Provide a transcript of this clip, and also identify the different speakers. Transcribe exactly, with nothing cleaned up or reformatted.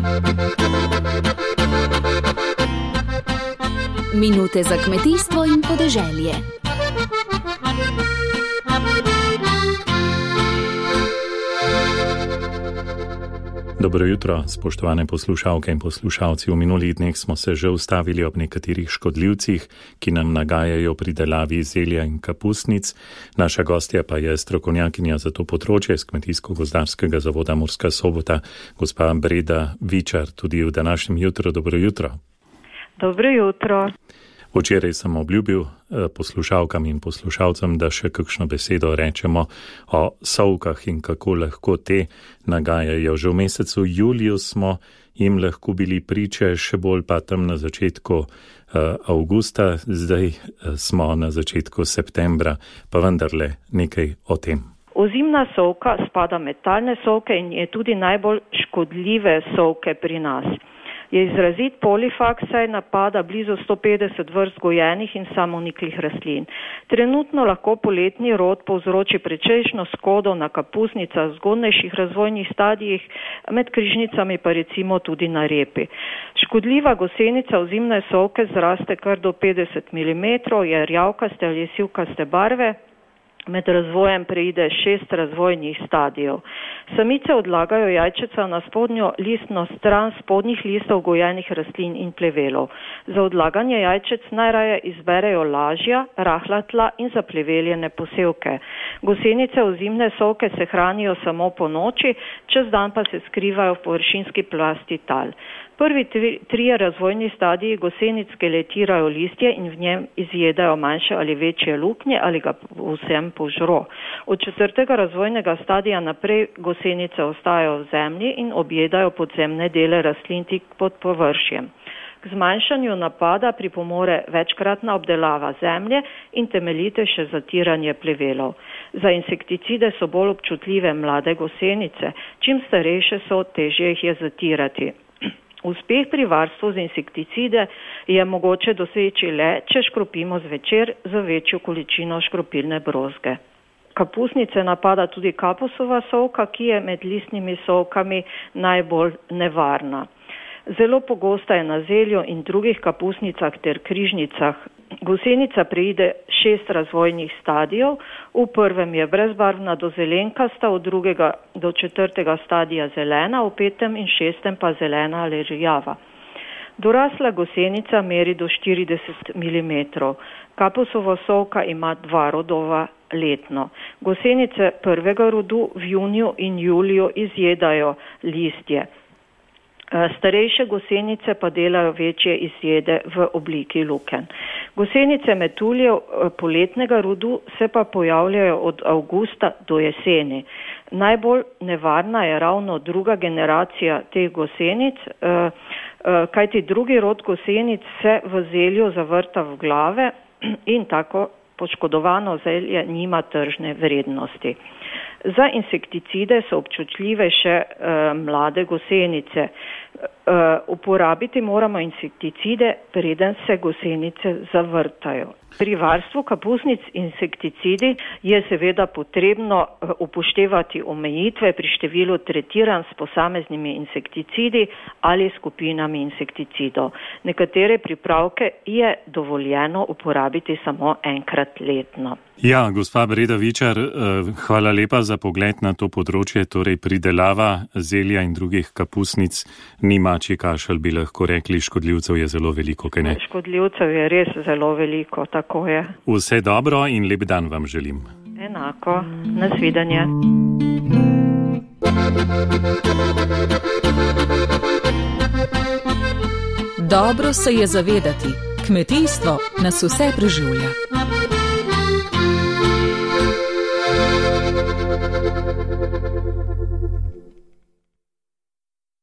Speaker 1: Minute za kmetijstvo in podeželje.
Speaker 2: Dobro jutro, spoštovane poslušalke in poslušalci. V minulih dneh smo se že ustavili ob nekaterih škodljivcih, ki nam nagajajo pridelavi zelja in kapusnic. Naša gostja pa je strokovnjakinja za to področje z Kmetijsko-gozdarskega zavoda Murska Sobota, gospa Breda Vičar. Tudi v današnjem jutru. Dobro jutro.
Speaker 3: Dobro jutro.
Speaker 2: Včeraj sem obljubil poslušalkam in poslušalcem, da še kakšno besedo rečemo o sovkah in kako lahko te nagajajo. Že v mesecu juliju smo jim lahko bili priče, še bolj pa tam na začetku avgusta, zdaj smo na začetku septembra, pa vendarle nekaj o tem.
Speaker 3: Ozimna sovka spada med talne sovke in je tudi najbolj škodljive sovke pri nas. Je izrazit polifag, saj napada blizu sto petdeset vrst gojenih in samoniklih rastlin. Trenutno lahko poletni rod povzroči precejšno škodo na kapusnicah v zgodnejših razvojnih stadijih, med križnicami pa recimo tudi na repi. Škodljiva gosenica ozimne sovke zraste kar do petdeset milimetrov, je rjavkaste ali sivkaste barve. Med razvojem preide šest razvojnih stadijev. Samice odlagajo jajčeca na spodnjo listno stran spodnjih listov gojenih rastlin in plevelov. Za odlaganje jajčec najraje izberejo lažja, rahla tla in zapleveljene posevke. Gosenice ozimne sovke se hranijo samo po noči, čez dan pa se skrivajo v površinski plasti tal. Prvi tri, trije razvojni stadiji gosenic skeletirajo listje in v njem izjedajo manjše ali večje luknje ali ga vsem požro. Od četrtega razvojnega stadija naprej gosenice ostajajo v zemlji in objedajo podzemne dele rastlin tik pod površjem. K zmanjšanju napada pripomore večkratna obdelava zemlje in temeljitejše zatiranje plevelov. Za insekticide so bolj občutljive mlade gosenice, čim starejše so, težje jih je zatirati. Uspeh pri varstvu z insekticide je mogoče doseči le, če škropimo zvečer za večjo količino škropilne brozge. Kapusnice napada tudi kapusova sovka, ki je med listnimi sovkami najbolj nevarna. Zelo pogosta je na zelju in drugih kapusnicah ter križnicah. Gosenica preide šest razvojnih stadijev, v prvem je brezbarvna do zelenkasta, od drugega do četrtega stadija zelena, v petem in šestem pa zelena ali rjava. Dorasla gosenica meri do štirideset milimetrov. Kapusova sovka ima dva rodova letno. Gosenice prvega rodu v juniju in juliju izjedajo listje. Starejše gosenice pa delajo večje izjede v obliki lukenj. Gosenice metuljev poletnega rodu se pa pojavljajo od avgusta do jeseni. Najbolj nevarna je ravno druga generacija teh gosenic, kajti drugi rod gosenic se v zelju zavrta v glave in tako poškodovano zelje nima tržne vrednosti. Za insekticide so občutljive še uh, mlade gosenice. Uh, uporabiti moramo insekticide, preden se gosenice zavrtajo. Pri varstvu kapusnic insekticidi je seveda potrebno upoštevati omejitve pri številu tretiranj s posameznimi insekticidi ali skupinami insekticidov. Nekatere pripravke je dovoljeno uporabiti samo enkrat letno.
Speaker 2: Ja, gospa Breda Vičar, hvala lepa za pogled na to področje, torej pridelava zelja in drugih kapusnic ni mačji kašelj, bi lahko rekli, škodljivcev je zelo veliko, kaj ne?
Speaker 3: Škodljivcev je res zelo veliko, tako je.
Speaker 2: Vse dobro in lep dan vam želim.
Speaker 3: Enako, nasvidenje.
Speaker 1: Dobro se je zavedati, kmetijstvo nas vse preživlja.